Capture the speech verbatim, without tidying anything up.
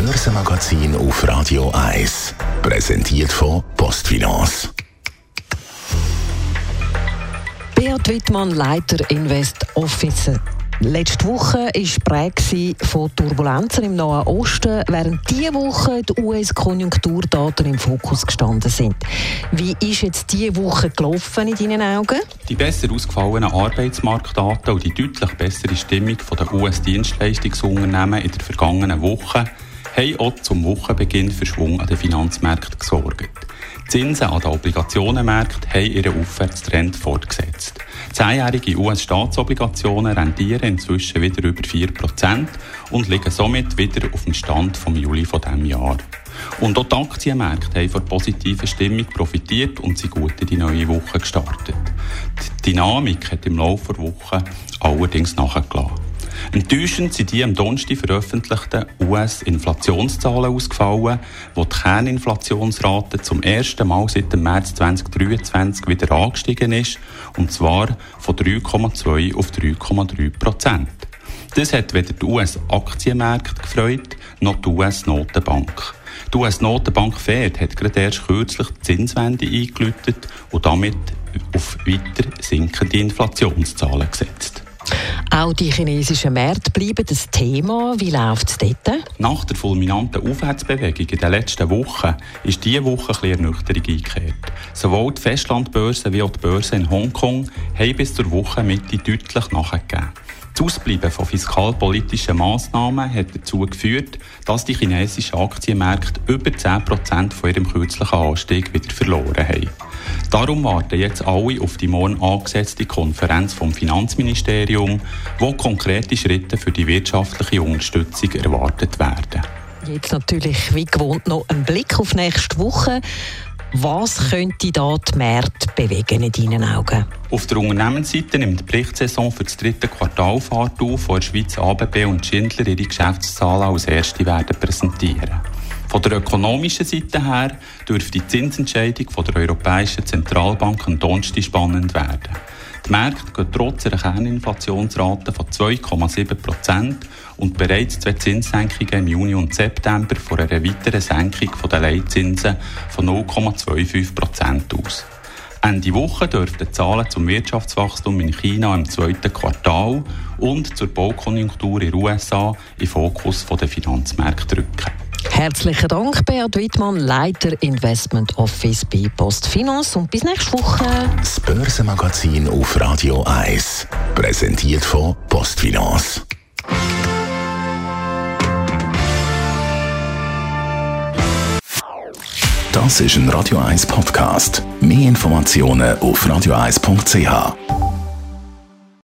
Börsenmagazin auf Radio eins. Präsentiert von Postfinance. Beat Wittmann, Leiter Invest Office. Letzte Woche war geprägt von Turbulenzen im Nahen Osten, während diese Woche die U S-Konjunkturdaten im Fokus gestanden sind. Wie ist jetzt diese Woche gelaufen in deinen Augen? Die besser ausgefallenen Arbeitsmarktdaten und die deutlich bessere Stimmung der U S-Dienstleistungsunternehmen in der vergangenen Woche haben auch zum Wochenbeginn für Schwung an den Finanzmärkten gesorgt. Die Zinsen an den Obligationenmärkten haben ihren Aufwärtstrend fortgesetzt. Zehnjährige U S-Staatsobligationen rendieren inzwischen wieder über vier Prozent und liegen somit wieder auf dem Stand vom Juli dieses Jahr. Und auch die Aktienmärkte haben von positiver Stimmung profitiert und sind gut in die neue Woche gestartet. Die Dynamik hat im Laufe der Woche allerdings nachgelassen. Enttäuschend sind die am Donnerstag veröffentlichten U S-Inflationszahlen ausgefallen, wo die Kerninflationsrate zum ersten Mal seit dem März zweitausenddreiundzwanzig wieder angestiegen ist, und zwar von drei Komma zwei auf drei Komma drei Prozent. Das hat weder die U S-Aktienmärkte gefreut, noch die U S-Notenbank. Die U S-Notenbank Fed hat gerade erst kürzlich die Zinswende eingeläutet und damit auf weiter sinkende Inflationszahlen gesetzt. Auch die chinesischen Märkte bleiben das Thema. Wie läuft es dort? Nach der fulminanten Aufwärtsbewegung in den letzten Wochen ist diese Woche ein bisschen Ernüchterung eingekehrt. Sowohl die Festlandbörsen wie auch die Börsen in Hongkong haben bis zur Wochenmitte deutlich nachgegeben. Das Ausbleiben von fiskalpolitischen Massnahmen hat dazu geführt, dass die chinesischen Aktienmärkte über zehn Prozent von ihrem kürzlichen Anstieg wieder verloren haben. Darum warten jetzt alle auf die morgen angesetzte Konferenz vom Finanzministerium, wo konkrete Schritte für die wirtschaftliche Unterstützung erwartet werden. Jetzt natürlich wie gewohnt noch ein Blick auf nächste Woche. Was könnte da die Märkte bewegen in deinen Augen? Auf der Unternehmensseite nimmt die Berichtssaison für das dritte Quartal Fahrt auf, wo der Schweiz A B B und Schindler ihre Geschäftszahlen als erste werden präsentieren. Von der ökonomischen Seite her dürfte die Zinsentscheidung von der Europäischen Zentralbank am Donnerstag spannend werden. Die Märkte gehen trotz einer Kerninflationsrate von zwei Komma sieben Prozent und bereits zwei Zinssenkungen im Juni und September von einer weiteren Senkung der Leitzinsen von null Komma fünfundzwanzig Prozent aus. Ende Woche dürften die Zahlen zum Wirtschaftswachstum in China im zweiten Quartal und zur Baukonjunktur in den U S A in den Fokus der Finanzmärkte rücken. Herzlichen Dank, Beat Wittmann, Leiter Investment Office bei Postfinance, und bis nächste Woche. Das Börsenmagazin auf Radio eins. Präsentiert von Postfinance. Das ist ein Radio eins Podcast. Mehr Informationen auf radio eins punkt c h.